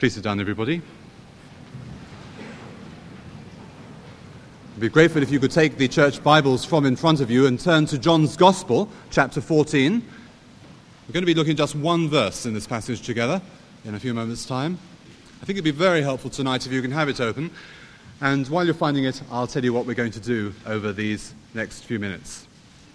Please sit down, everybody. I'd be grateful if you could take the church Bibles from in front of you and turn to John's Gospel, chapter 14. We're going to be looking at just one verse in this passage together in a few moments' time. I think it'd be very helpful tonight if you can have it open. And while you're finding it, I'll tell you what we're going to do over these next few minutes.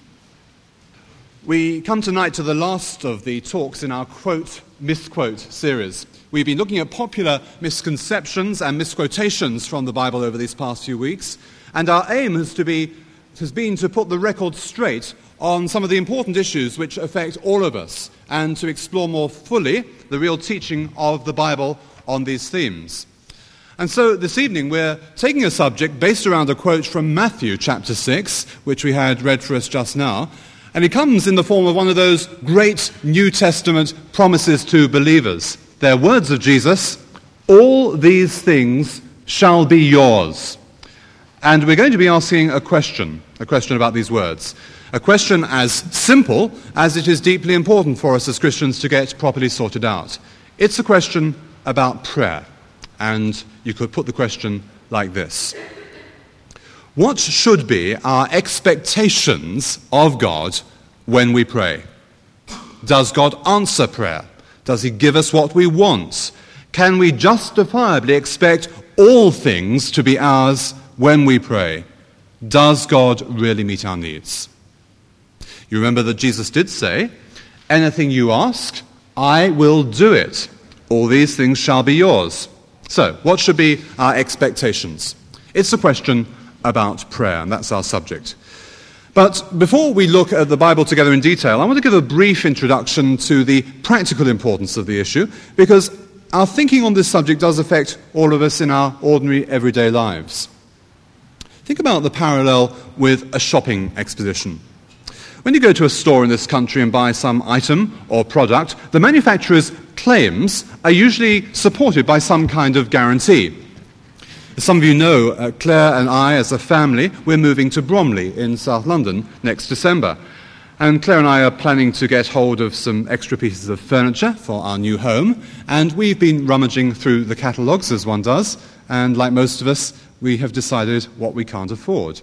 We come tonight to the last of the talks in our quote-misquote series. We've been looking at popular misconceptions and misquotations from the Bible over these past few weeks, and our aim has been to put the record straight on some of the important issues which affect all of us, and to explore more fully the real teaching of the Bible on these themes. And so this evening we're taking a subject based around a quote from Matthew chapter 6, which we had read for us just now, and it comes in the form of one of those great New Testament promises to believers. They're words of Jesus: all these things shall be yours. And we're going to be asking a question about these words. A question as simple as it is deeply important for us as Christians to get properly sorted out. It's a question about prayer. And you could put the question like this: what should be our expectations of God when we pray? Does God answer prayer? Does he give us what we want? Can we justifiably expect all things to be ours when we pray? Does God really meet our needs? You remember that Jesus did say, anything you ask, I will do it. All these things shall be yours. So, what should be our expectations? It's a question about prayer, and that's our subject. But before we look at the Bible together in detail, I want to give a brief introduction to the practical importance of the issue, because our thinking on this subject does affect all of us in our ordinary everyday lives. Think about the parallel with a shopping expedition. When you go to a store in this country and buy some item or product, the manufacturer's claims are usually supported by some kind of guarantee. As some of you know, Claire and I, as a family, we're moving to Bromley in South London next December. And Claire and I are planning to get hold of some extra pieces of furniture for our new home. And we've been rummaging through the catalogues, as one does. And like most of us, we have decided what we can't afford.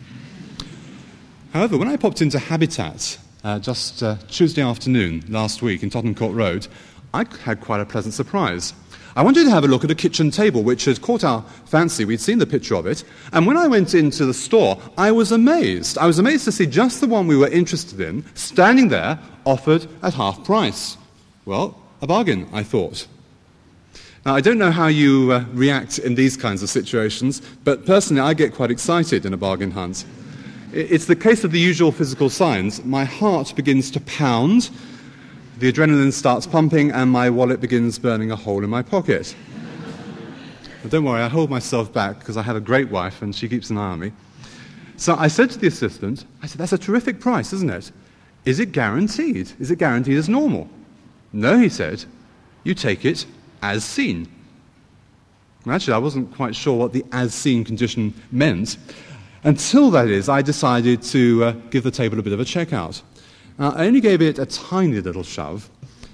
However, when I popped into Habitat just Tuesday afternoon last week in Tottenham Court Road, I had quite a pleasant surprise. I wanted to have a look at a kitchen table which had caught our fancy. We'd seen the picture of it. And when I went into the store, I was amazed. I was amazed to see just the one we were interested in standing there, offered at half price. Well, a bargain, I thought. Now, I don't know how you react in these kinds of situations, but personally I get quite excited in a bargain hunt. It's the case of the usual physical signs. My heart begins to pound, the adrenaline starts pumping, and my wallet begins burning a hole in my pocket. But don't worry, I hold myself back because I have a great wife and she keeps an eye on me. So I said to the assistant, that's a terrific price, isn't it? Is it guaranteed? Is it guaranteed as normal? No, he said, you take it as seen. And actually, I wasn't quite sure what the as seen condition meant. Until, that is, I decided to give the table a bit of a check-out. I only gave it a tiny little shove.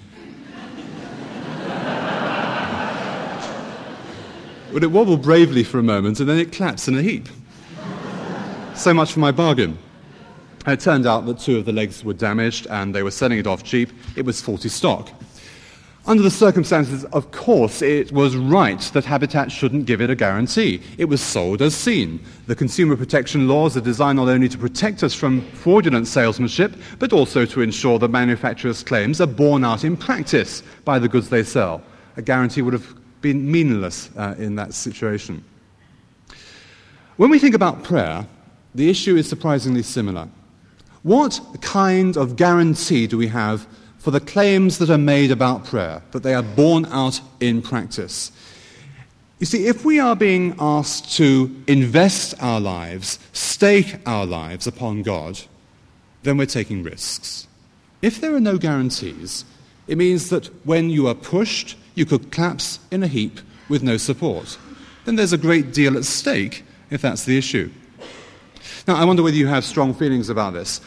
But it wobbled bravely for a moment, and then it collapsed in a heap. So much for my bargain. It turned out that 2 of the legs were damaged, and they were selling it off cheap. It was faulty stock. Under the circumstances, of course, it was right that Habitat shouldn't give it a guarantee. It was sold as seen. The consumer protection laws are designed not only to protect us from fraudulent salesmanship, but also to ensure the manufacturer's claims are borne out in practice by the goods they sell. A guarantee would have been meaningless in that situation. When we think about prayer, the issue is surprisingly similar. What kind of guarantee do we have for the claims that are made about prayer, that they are borne out in practice? You see, if we are being asked to invest our lives, stake our lives upon God, then we're taking risks. If there are no guarantees, it means that when you are pushed, you could collapse in a heap with no support. Then there's a great deal at stake if that's the issue. Now, I wonder whether you have strong feelings about this.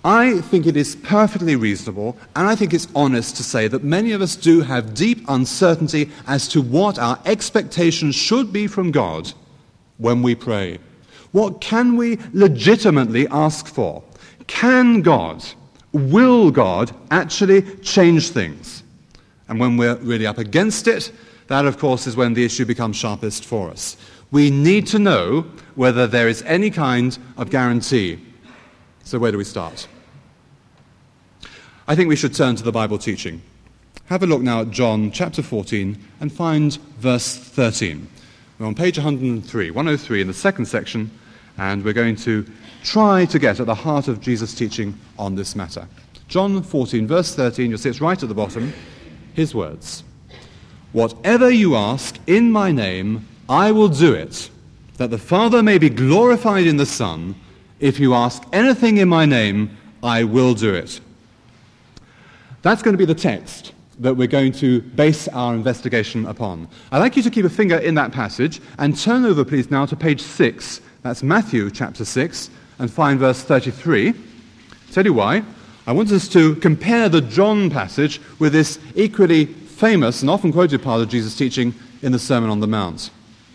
I think it is perfectly reasonable, and I think it's honest to say that many of us do have deep uncertainty as to what our expectations should be from God when we pray. What can we legitimately ask for? Can God, will God actually change things? And when we're really up against it, that of course is when the issue becomes sharpest for us. We need to know whether there is any kind of guarantee. So where do we start? I think we should turn to the Bible teaching. Have a look now at John chapter 14 and find verse 13. We're on page 103 in the second section, and we're going to try to get at the heart of Jesus' teaching on this matter. John 14, verse 13, you'll see it's right at the bottom, his words. Whatever you ask in my name, I will do it, that the Father may be glorified in the Son. If you ask anything in my name, I will do it. That's going to be the text that we're going to base our investigation upon. I'd like you to keep a finger in that passage and turn over, please, now to page 6. That's Matthew chapter 6, and find verse 33. Tell you why. I want us to compare the John passage with this equally famous and often quoted part of Jesus' teaching in the Sermon on the Mount.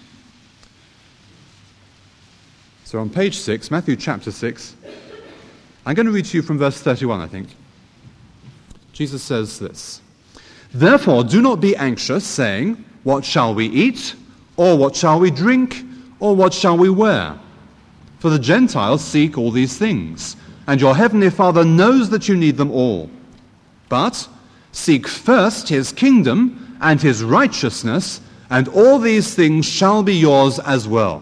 So on page 6, Matthew chapter 6, I'm going to read to you from verse 31, I think. Jesus says this, "Therefore do not be anxious, saying, 'What shall we eat?' Or 'What shall we drink?' Or 'What shall we wear?' For the Gentiles seek all these things, and your heavenly Father knows that you need them all. But seek first his kingdom and his righteousness, and all these things shall be yours as well."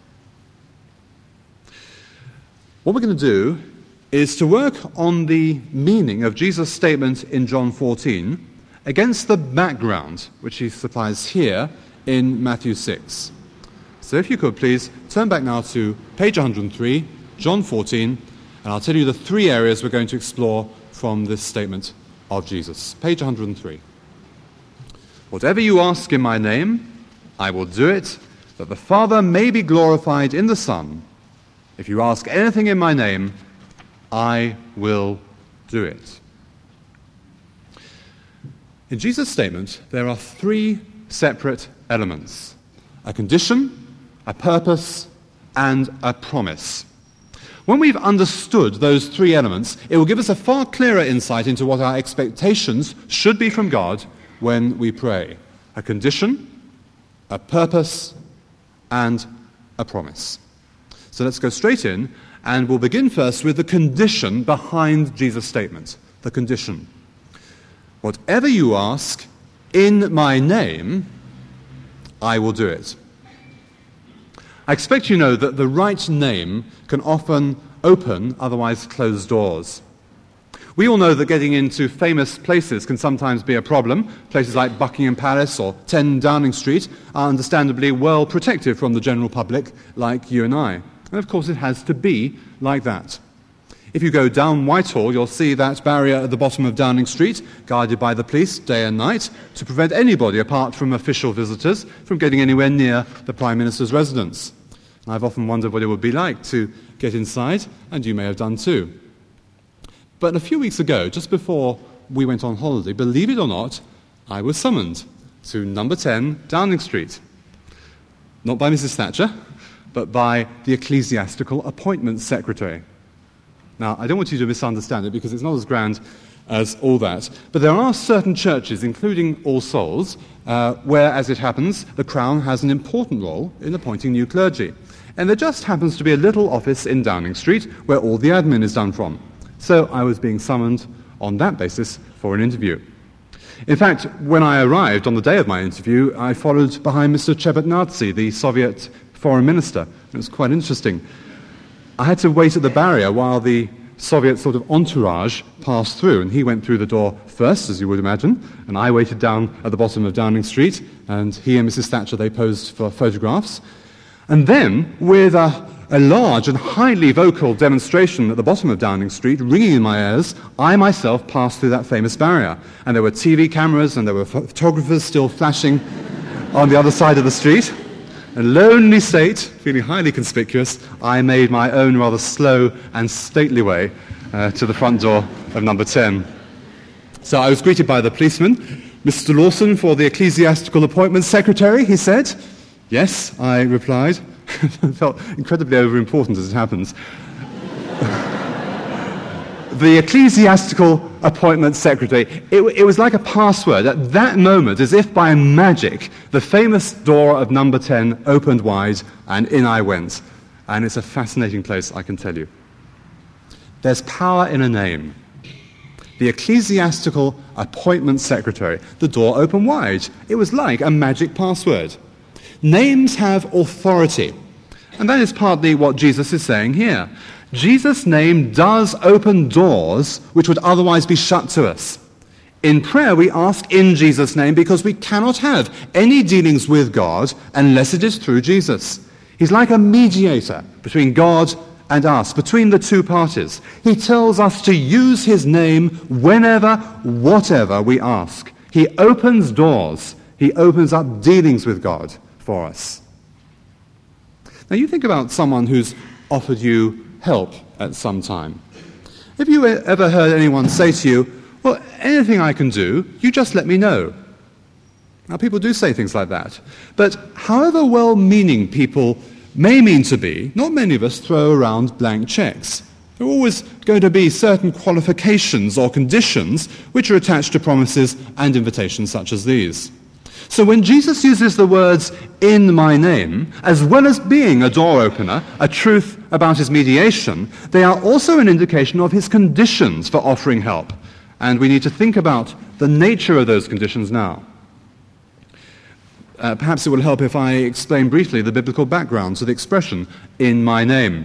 What we're going to do is to work on the meaning of Jesus' statement in John 14 against the background which he supplies here in Matthew 6. So if you could please turn back now to page 103, John 14, and I'll tell you the three areas we're going to explore from this statement of Jesus. Page 103. "Whatever you ask in my name, I will do it, that the Father may be glorified in the Son. If you ask anything in my name, I will do it." In Jesus' statement, there are three separate elements: a condition, a purpose, and a promise. When we've understood those three elements, it will give us a far clearer insight into what our expectations should be from God when we pray. A condition, a purpose, and a promise. So let's go straight in, and we'll begin first with the condition behind Jesus' statement. The condition. Whatever you ask in my name, I will do it. I expect you know that the right name can often open otherwise closed doors. We all know that getting into famous places can sometimes be a problem. Places like Buckingham Palace or 10 Downing Street are understandably well protected from the general public, like you and I. And of course it has to be like that. If you go down Whitehall, you'll see that barrier at the bottom of Downing Street, guarded by the police day and night, to prevent anybody apart from official visitors from getting anywhere near the Prime Minister's residence. I've often wondered what it would be like to get inside, and you may have done too. But a few weeks ago, just before we went on holiday, believe it or not, I was summoned to number 10 Downing Street. Not by Mrs. Thatcher, but by the Ecclesiastical Appointments Secretary. Now, I don't want you to misunderstand it because it's not as grand as all that, but there are certain churches, including All Souls, where, as it happens, the Crown has an important role in appointing new clergy. And there just happens to be a little office in Downing Street where all the admin is done from. So I was being summoned on that basis for an interview. In fact, when I arrived on the day of my interview, I followed behind Mr. Shevardnadze, the Soviet foreign minister. It was quite interesting. I had to wait at the barrier while the Soviet sort of entourage passed through, and he went through the door first, as you would imagine, and I waited down at the bottom of Downing Street, and he and Mrs. Thatcher, they posed for photographs. And then, with a large and highly vocal demonstration at the bottom of Downing Street, ringing in my ears, I myself passed through that famous barrier. And there were TV cameras and there were photographers still flashing on the other side of the street. In lonely state, feeling highly conspicuous, I made my own rather slow and stately way to the front door of number 10. So I was greeted by the policeman. "Mr. Lawson for the Ecclesiastical Appointments Secretary," he said. "Yes," I replied. I felt incredibly overimportant as it happens. The Ecclesiastical Appointments Secretary, it was like a password. At that moment, as if by magic, the famous door of number 10 opened wide, and in I went. And it's a fascinating place, I can tell you. There's power in a name. The Ecclesiastical Appointments Secretary, the door opened wide. It was like a magic password. Names have authority. And that is partly what Jesus is saying here. Jesus' name does open doors which would otherwise be shut to us. In prayer, we ask in Jesus' name because we cannot have any dealings with God unless it is through Jesus. He's like a mediator between God and us, between the two parties. He tells us to use his name whenever, whatever we ask. He opens doors. He opens up dealings with God for us. Now you think about someone who's offered you help at some time. Have you ever heard anyone say to you, "Well, anything I can do, you just let me know"? Now, people do say things like that. But however well-meaning people may mean to be, not many of us throw around blank checks. There are always going to be certain qualifications or conditions which are attached to promises and invitations such as these. So when Jesus uses the words "in my name," as well as being a door opener, a truth about his mediation, they are also an indication of his conditions for offering help. And we need to think about the nature of those conditions now. Perhaps it will help if I explain briefly the biblical background to the expression "in my name."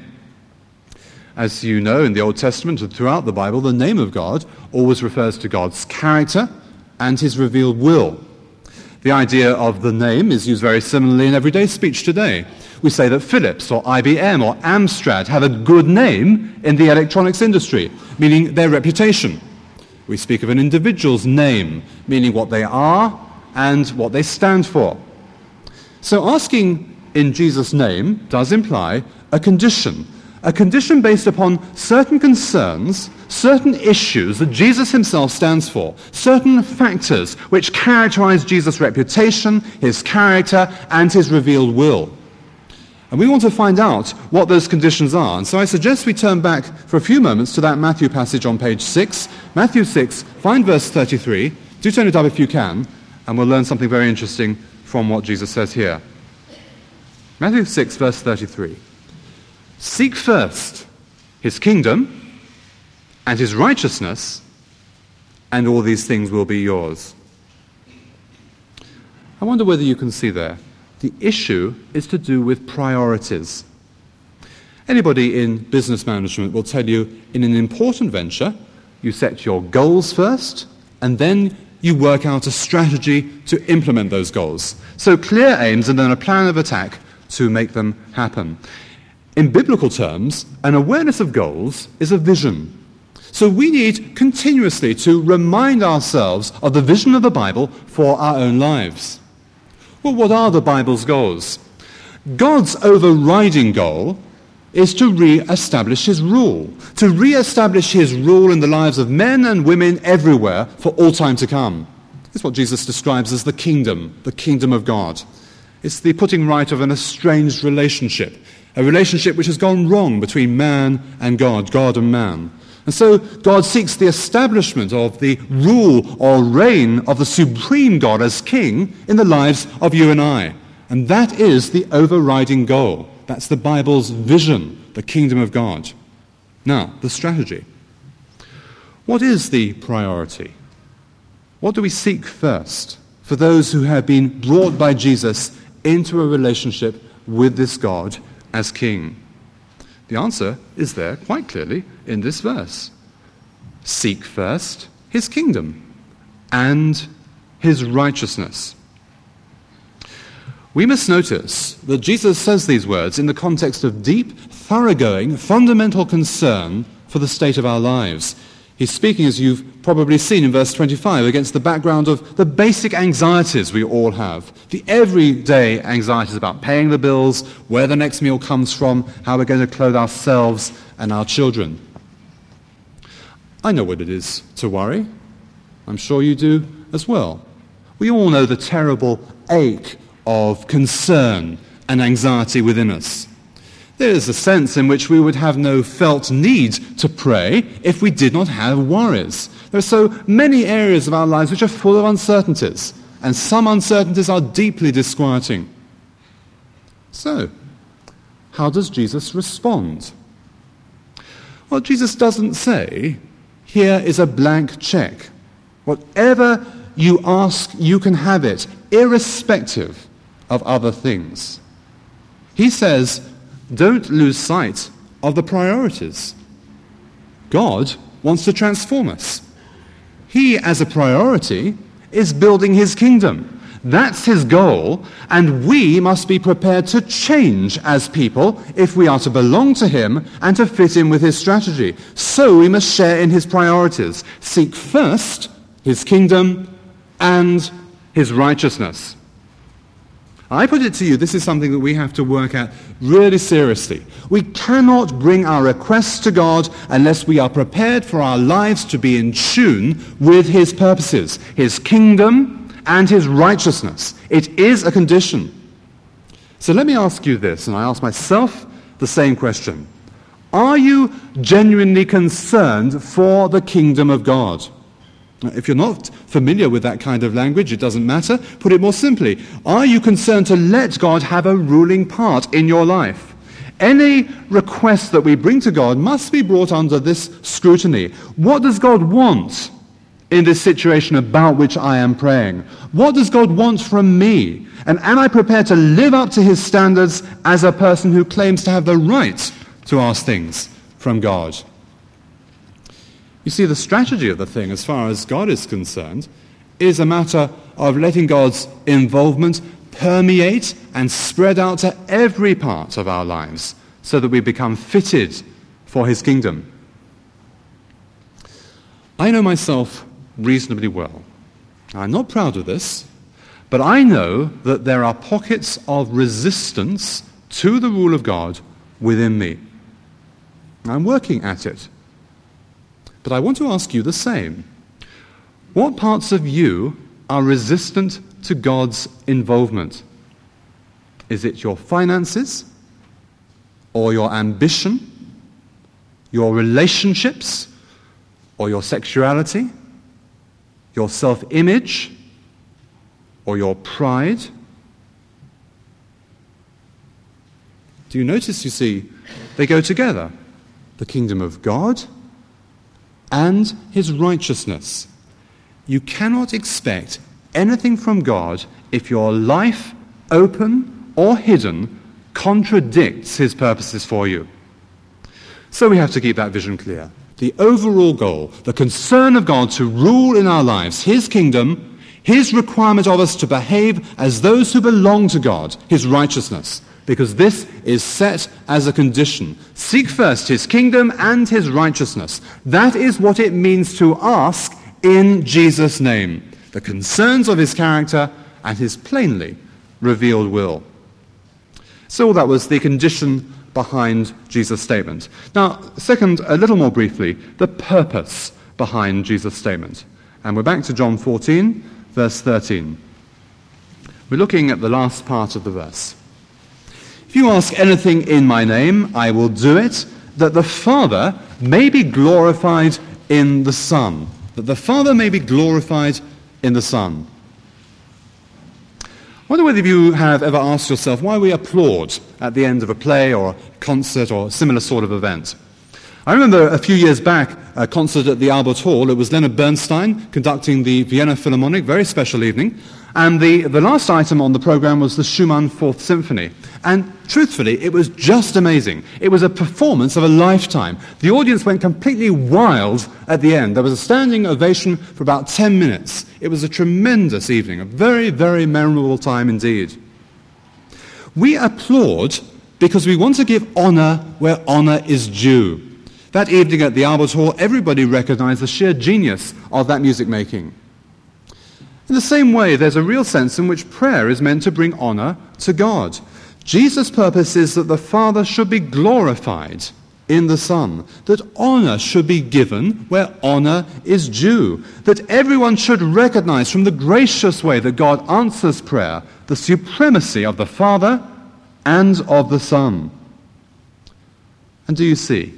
As you know, in the Old Testament and throughout the Bible, the name of God always refers to God's character and his revealed will. The idea of the name is used very similarly in everyday speech today. We say that Philips or IBM or Amstrad have a good name in the electronics industry, meaning their reputation. We speak of an individual's name, meaning what they are and what they stand for. So asking in Jesus' name does imply a condition based upon certain concerns, certain issues that Jesus himself stands for, certain factors which characterize Jesus' reputation, his character, and his revealed will. And we want to find out what those conditions are. And so I suggest we turn back for a few moments to that Matthew passage on page 6. Matthew 6, find verse 33. Do turn it up if you can, and we'll learn something very interesting from what Jesus says here. Matthew 6, verse 33. "Seek first his kingdom and his righteousness, and all these things will be yours." I wonder whether you can see there. The issue is to do with priorities. Anybody in business management will tell you in an important venture, you set your goals first, and then you work out a strategy to implement those goals. So clear aims and then a plan of attack to make them happen. In biblical terms, an awareness of goals is a vision. So we need continuously to remind ourselves of the vision of the Bible for our own lives. Well, what are the Bible's goals? God's overriding goal is to re-establish his rule, to re-establish his rule in the lives of men and women everywhere for all time to come. It's what Jesus describes as the kingdom of God. It's the putting right of an estranged relationship, a relationship which has gone wrong between man and God and man. And so God seeks the establishment of the rule or reign of the supreme God as king in the lives of you and I. And that is the overriding goal. That's the Bible's vision, the kingdom of God. Now, the strategy. What is the priority? What do we seek first for those who have been brought by Jesus into a relationship with this God as king? The answer is there quite clearly in this verse. Seek first his kingdom and his righteousness. We must notice that Jesus says these words in the context of deep, thoroughgoing, fundamental concern for the state of our lives. He's speaking, as you've probably seen in verse 25, against the background of the basic anxieties we all have. The everyday anxieties about paying the bills, where the next meal comes from, how we're going to clothe ourselves and our children. I know what it is to worry. I'm sure you do as well. We all know the terrible ache of concern and anxiety within us. There is a sense in which we would have no felt need to pray if we did not have worries. There are so many areas of our lives which are full of uncertainties, and some uncertainties are deeply disquieting. So, how does Jesus respond? Well, Jesus doesn't say, here is a blank check. Whatever you ask, you can have it, irrespective of other things. He says, don't lose sight of the priorities. God wants to transform us. He, as a priority, is building his kingdom. That's his goal, and we must be prepared to change as people if we are to belong to him and to fit in with his strategy. So we must share in his priorities. Seek first his kingdom and his righteousness. I put it to you, this is something that we have to work at really seriously. We cannot bring our requests to God unless we are prepared for our lives to be in tune with his purposes, his kingdom and his righteousness. It is a condition. So let me ask you this, and I ask myself the same question. Are you genuinely concerned for the kingdom of God? If you're not familiar with that kind of language, it doesn't matter. Put it more simply. Are you concerned to let God have a ruling part in your life? Any request that we bring to God must be brought under this scrutiny. What does God want in this situation about which I am praying? What does God want from me? And am I prepared to live up to his standards as a person who claims to have the right to ask things from God? You see, the strategy of the thing, as far as God is concerned, is a matter of letting God's involvement permeate and spread out to every part of our lives so that we become fitted for his kingdom. I know myself reasonably well. I'm not proud of this, but I know that there are pockets of resistance to the rule of God within me. I'm working at it. But I want to ask you the same. What parts of you are resistant to God's involvement? Is it your finances? Or your ambition? Your relationships? Or your sexuality? Your self-image? Or your pride? Do you notice, you see, they go together. The kingdom of God and his righteousness. You cannot expect anything from God if your life, open or hidden, contradicts his purposes for you. So we have to keep that vision clear. The overall goal, the concern of God to rule in our lives, his kingdom, his requirement of us to behave as those who belong to God, his righteousness. Because this is set as a condition. Seek first his kingdom and his righteousness. That is what it means to ask in Jesus' name. The concerns of his character and his plainly revealed will. So that was the condition behind Jesus' statement. Now, second, a little more briefly, the purpose behind Jesus' statement. And we're back to John 14, verse 13. We're looking at the last part of the verse. If you ask anything in my name, I will do it, that the Father may be glorified in the Son. That the Father may be glorified in the Son. I wonder whether you have ever asked yourself why we applaud at the end of a play or a concert or a similar sort of event. I remember a few years back, a concert at the Albert Hall. It was Leonard Bernstein conducting the Vienna Philharmonic, very special evening. And the last item on the program was the Schumann Fourth Symphony. And truthfully, it was just amazing. It was a performance of a lifetime. The audience went completely wild at the end. There was a standing ovation for about 10 minutes. It was a tremendous evening, a very, very memorable time indeed. We applaud because we want to give honor where honor is due. That evening at the Albert Hall, everybody recognized the sheer genius of that music making. In the same way, there's a real sense in which prayer is meant to bring honor to God. Jesus' purpose is that the Father should be glorified in the Son, that honor should be given where honor is due, that everyone should recognize from the gracious way that God answers prayer the supremacy of the Father and of the Son. And do you see,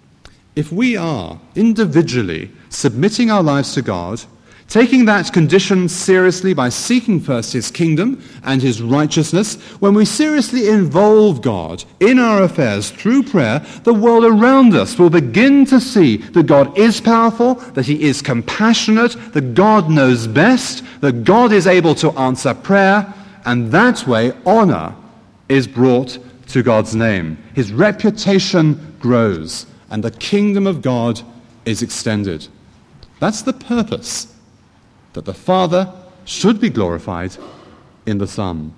if we are individually submitting our lives to God, taking that condition seriously by seeking first his kingdom and his righteousness, when we seriously involve God in our affairs through prayer, the world around us will begin to see that God is powerful, that he is compassionate, that God knows best, that God is able to answer prayer, and that way honor is brought to God's name. His reputation grows, and the kingdom of God is extended. That's the purpose, that the Father should be glorified in the Son.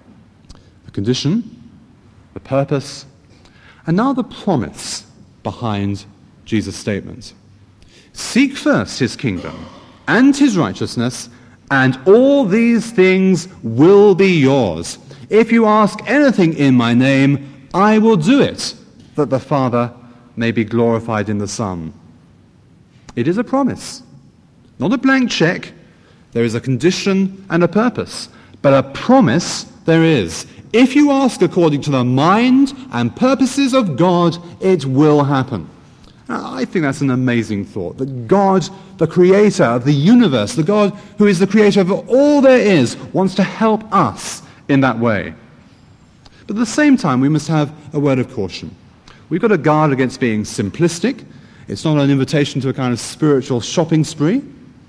The condition, the purpose, and now the promise behind Jesus' statement. Seek first his kingdom and his righteousness, and all these things will be yours. If you ask anything in my name, I will do it, that the Father may be glorified in the Son. It is a promise, not a blank check. There is a condition and a purpose, but a promise there is. If you ask according to the mind and purposes of God, it will happen. Now, I think that's an amazing thought, that God, the creator of the universe, the God who is the creator of all there is, wants to help us in that way. But at the same time, we must have a word of caution. We've got to guard against being simplistic. It's not an invitation to a kind of spiritual shopping spree.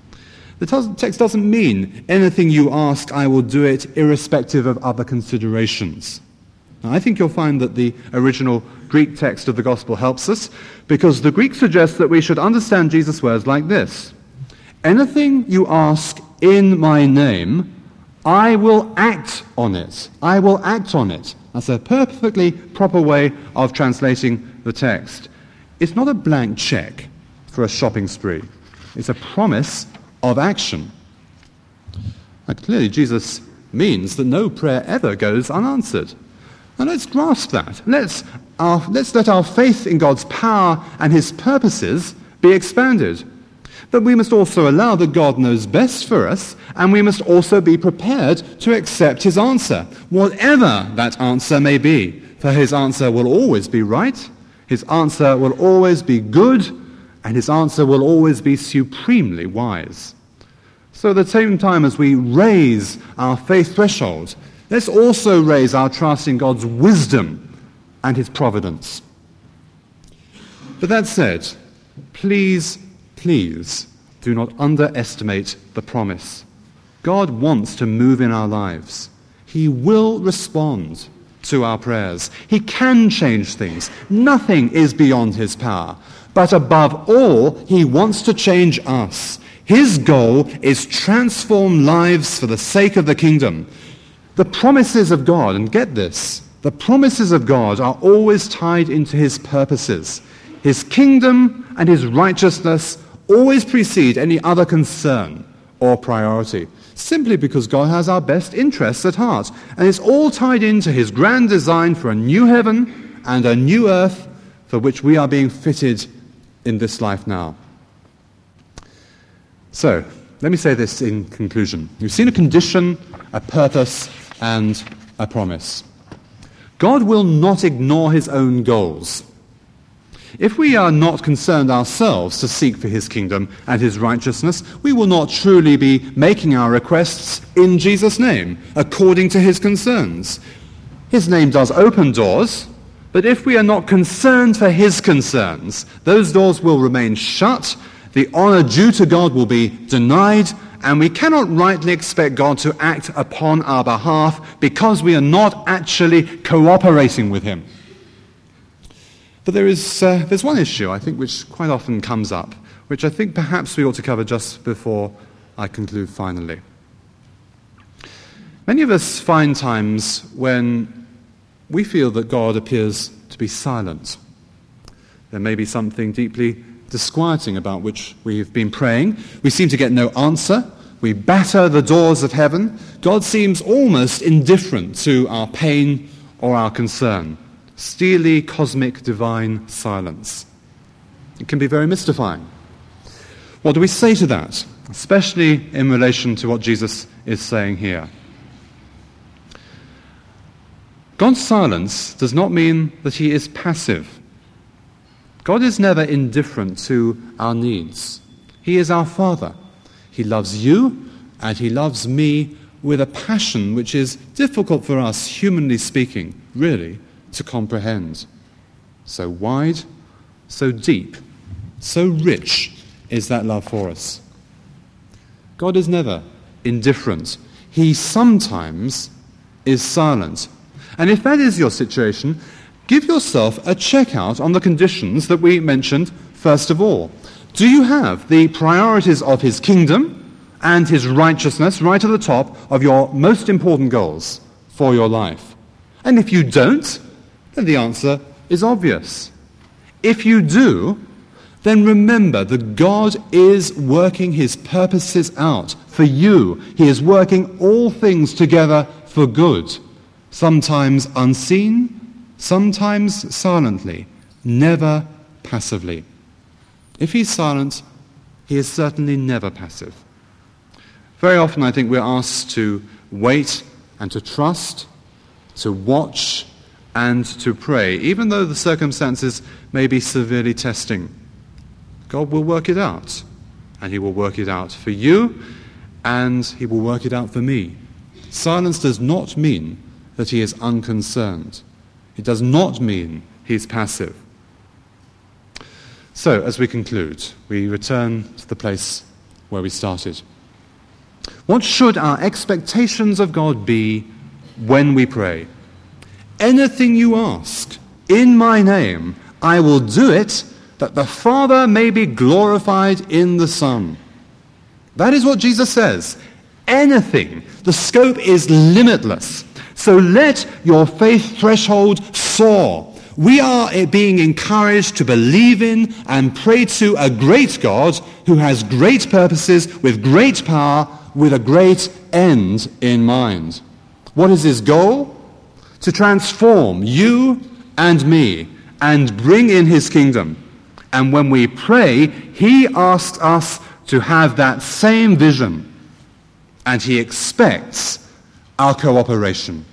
The text doesn't mean anything you ask, I will do it, irrespective of other considerations. Now, I think you'll find that the original Greek text of the Gospel helps us, because the Greek suggests that we should understand Jesus' words like this. Anything you ask in my name, I will act on it. I will act on it. That's a perfectly proper way of translating the text. It's not a blank check for a shopping spree. It's a promise of action. And clearly Jesus means that no prayer ever goes unanswered. And let's grasp that. Let's let our faith in God's power and his purposes be expanded. But we must also allow that God knows best for us, and we must also be prepared to accept his answer, whatever that answer may be. For his answer will always be right, his answer will always be good, and his answer will always be supremely wise. So at the same time as we raise our faith threshold, let's also raise our trust in God's wisdom and his providence. But that said, please do not underestimate the promise. God wants to move in our lives. He will respond to our prayers. He can change things. Nothing is beyond his power. But above all, he wants to change us. His goal is transform lives for the sake of the kingdom. The promises of God, and get this, the promises of God are always tied into his purposes. His kingdom and his righteousness always precede any other concern or priority, simply because God has our best interests at heart. And it's all tied into his grand design for a new heaven and a new earth for which we are being fitted in this life now. So, let me say this in conclusion. You've seen a condition, a purpose, and a promise. God will not ignore his own goals. If we are not concerned ourselves to seek for his kingdom and his righteousness, we will not truly be making our requests in Jesus' name, according to his concerns. His name does open doors, but if we are not concerned for his concerns, those doors will remain shut, the honor due to God will be denied, and we cannot rightly expect God to act upon our behalf because we are not actually cooperating with him. But there's one issue, I think, which quite often comes up, which I think perhaps we ought to cover just before I conclude finally. Many of us find times when we feel that God appears to be silent. There may be something deeply disquieting about which we've been praying. We seem to get no answer. We batter the doors of heaven. God seems almost indifferent to our pain or our concern. steely, cosmic, divine silence. It can be very mystifying. What do we say to that, especially in relation to what Jesus is saying here? God's silence does not mean that he is passive. God is never indifferent to our needs. He is our Father. He loves you and he loves me with a passion which is difficult for us, humanly speaking, really, to comprehend. So wide, so deep, so rich is that love for us. God is never indifferent. He sometimes is silent. And if that is your situation, give yourself a check-out on the conditions that we mentioned first of all. Do you have the priorities of his kingdom and his righteousness right at the top of your most important goals for your life? And if you don't, then the answer is obvious. If you do, then remember that God is working his purposes out for you. He is working all things together for good, sometimes unseen, sometimes silently, never passively. If he's silent, he is certainly never passive. Very often I think we're asked to wait and to trust, to watch and to pray, even though the circumstances may be severely testing. God will work it out, and he will work it out for you, and he will work it out for me. Silence does not mean that he is unconcerned. It does not mean he's passive. So, as we conclude, we return to the place where we started. What should our expectations of God be when we pray? Anything you ask in my name, I will do it, that the Father may be glorified in the Son. That is what Jesus says. Anything. The scope is limitless. So let your faith threshold soar. We are being encouraged to believe in and pray to a great God who has great purposes with great power, with a great end in mind. What is his goal? To transform you and me and bring in his kingdom. And when we pray, he asks us to have that same vision. And he expects our cooperation.